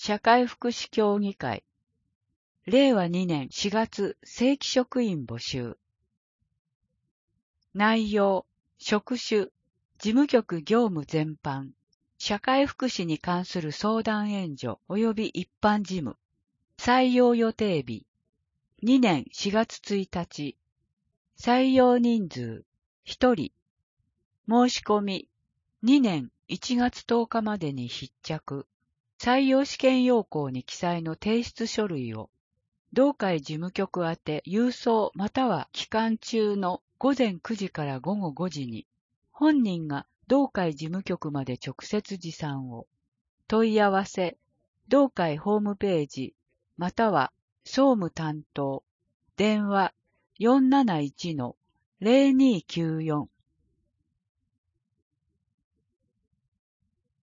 社会福祉協議会、令和2年4月正規職員募集。内容、職種、事務局業務全般、社会福祉に関する相談援助及び一般事務。採用予定日、2年4月1日。採用人数、1人。申し込み、2年1月10日までに必着。採用試験要項に記載の提出書類を、同会事務局宛て郵送または期間中の午前9時から午後5時に、本人が同会事務局まで直接持参を。問い合わせ、同会ホームページ、または総務担当、電話471-0294